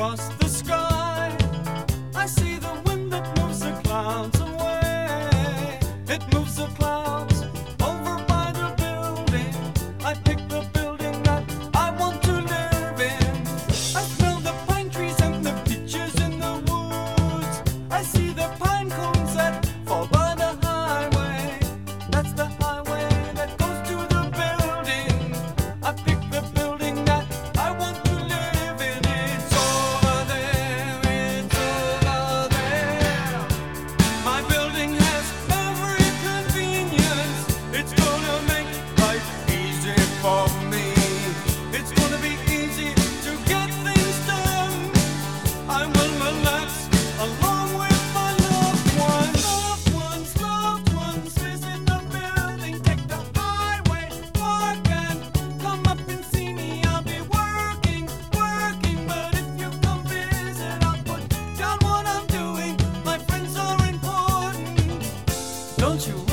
across the sky. I see the wind that moves the clouds away. It moves the clouds over by the building. I pick the building that I want to live in. I smell the pine trees and the peaches in the woods. I see the pine cones that fall by the highway. That's the highway that goes to the building. I pick the building that I want to live in. It's over there, it's over there. My building has every convenience. It's gonna make life easy for me. It's gonna be easy to get things done. I will relax along with my loved ones. Loved ones, visit the building. Take the highway, park and come up and see me. I'll be working. But if you come visit, I'll put down what I'm doing. My friends are important. Don't you